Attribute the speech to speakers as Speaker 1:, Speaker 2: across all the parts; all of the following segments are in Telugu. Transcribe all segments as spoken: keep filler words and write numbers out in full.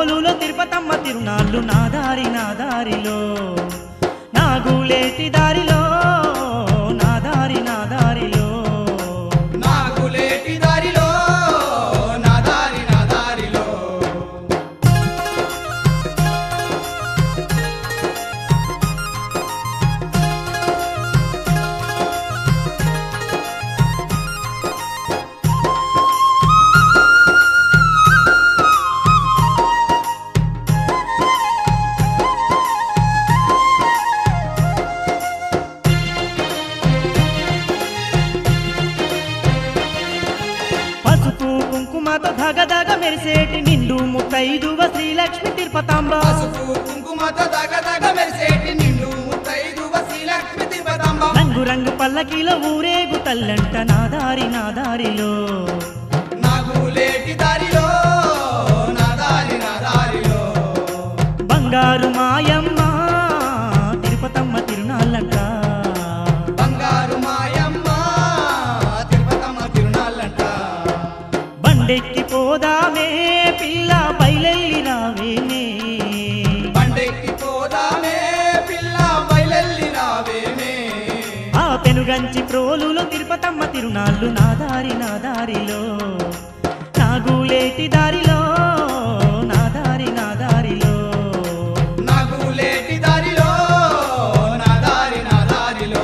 Speaker 1: ప్రోలులో తిరుపతమ్మ తిరునాళ్ళు నా దారి నా దారిలో నాగులేటి దారిలో నా దారి నా దారిలో
Speaker 2: నాగులేటి దారిలో నా దారి నా దారిలో
Speaker 1: కుంకుమతో ధగధగ మెరిసేటి నిండు ముత్తైదువ శ్రీలక్ష్మి తిరుపతాంబ
Speaker 2: పసుపు కుంకుమతో దగదగ మెరిసేటి నిండు ముత్తైదువ శ్రీలక్ష్మి తిరుపతాంబ
Speaker 1: రంగు రంగు పల్లకీలో ఊరేగు తల్లంట నా దారి నా దారిలో
Speaker 2: నాగులేటి దారిలో నా దారి నా దారిలో
Speaker 1: బంగారు మాయమ్మ తిరుపతమ్మ తిరునాళ్ళంట
Speaker 2: బంగారు మాయమ్మ తిరుపతమ్మ తిరునాళ్ళంట
Speaker 1: బండెక్కి పోదామే పిల్ల బయలెల్లి రావేనే
Speaker 2: బండెక్కి పోదామే పిల్ల బయలెల్లి రావేమే
Speaker 1: ఆ పెనుగంచి ప్రోలులో తిరుపతమ్మ తిరునాళ్ళు నా దారి నా దారిలో నాగులేటి దారిలో నా దారి నా దారిలో
Speaker 2: నాగులేటి దారిలో నా దారి నా దారిలో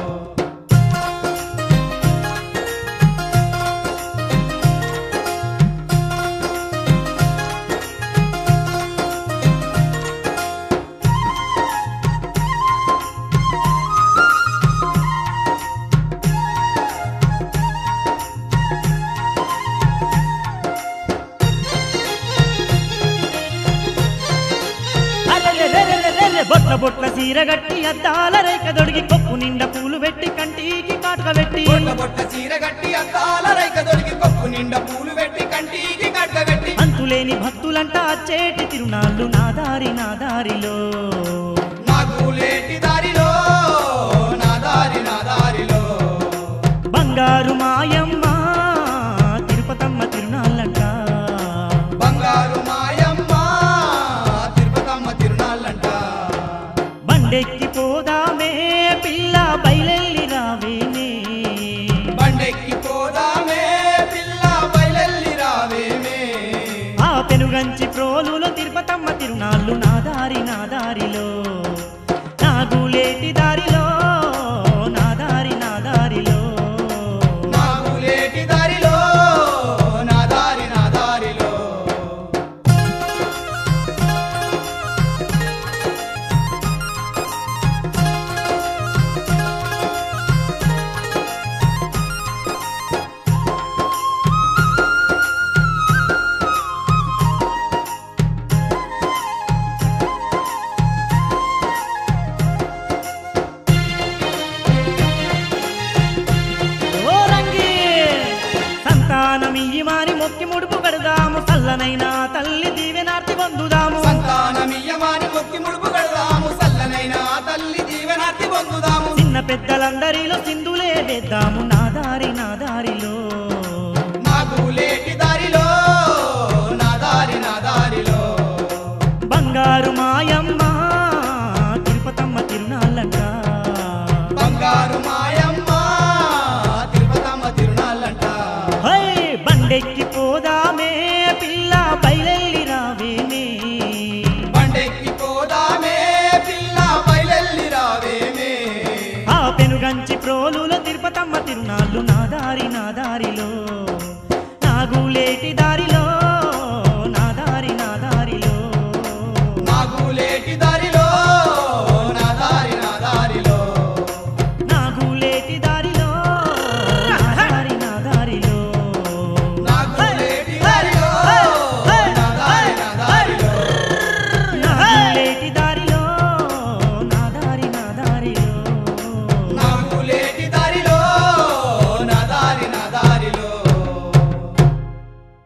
Speaker 1: అరెరెరెరెరెరె బొట్ల బొట్ల సీరగట్టి అద్దాల రేఖ దొడిగి కొప్పు నిండా పూలు పెట్టి కంటికి కాటుక పెట్టి
Speaker 2: బొట్ట బొట్ట చీర గట్టి అద్దాల రైక దొరికి కొప్పు నిండా పూలు పెట్టి కంటికి కట్ట పెట్టి
Speaker 1: అంతులేని భక్తులంట అచ్చేటి తిరునాళ్ళు నా దారి నా దారిలో
Speaker 2: నాగులేటి దారిలో నా దారి నా దారిలో
Speaker 1: బంగారు మాయమ్మ తిరుపతమ్మ తిరునాళ్ళంట
Speaker 2: బంగారు మాయమ్మ తిరుపతమ్మ తిరునాళ్ళంట
Speaker 1: బండెక్కి పోదామే పిల్ల బయలెల్లి రావేనే
Speaker 2: బండెక్కి పోదామే పిల్ల బయలెల్లి రావేమే
Speaker 1: ఆ పెనుగంచి ప్రోలులో తిరుపతమ్మ తిరునాళ్ళు నా దారి నా దారిలో నాగులేటి దారిలో నా దారి నా దారిలో
Speaker 2: నాగులేటి దారిలో నా దారి నా దారిలో
Speaker 1: ఓ రంగి సంతానమియ్యి మాని మొక్కి ముడుపు కడదాము చల్లనైనా తల్లి దీవెనార్తి పొందుదాము
Speaker 2: సంతానమియ్యమాని మొక్కి ముడుపు కడదాము సల్లనైనా తల్లి దీవెనార్తి పొందుదాము
Speaker 1: చిన్న పెద్దలందరిలో సింధులే వేద్దాము నా దారి నా దారిలో
Speaker 2: నాగులేటి దారిలో నా దారి నా దారిలో
Speaker 1: బంగారు మాయమ్మ తిరుపతమ్మ తిరునాళ్ళంట
Speaker 2: బంగారు మాయమ్మ తిరుపతమ్మ తిరునాళ్ళంట
Speaker 1: హై బండెక్కి పోదామే పిల్ల బయలెల్లి రావేనే
Speaker 2: బండెక్కి పోదామే పిల్ల బయలెల్లి రావేమే
Speaker 1: ఆ పెనుగంచి ప్రోలులో తిరుపతమ్మ తిరునాళ్ళు నా దారి నా దారిలో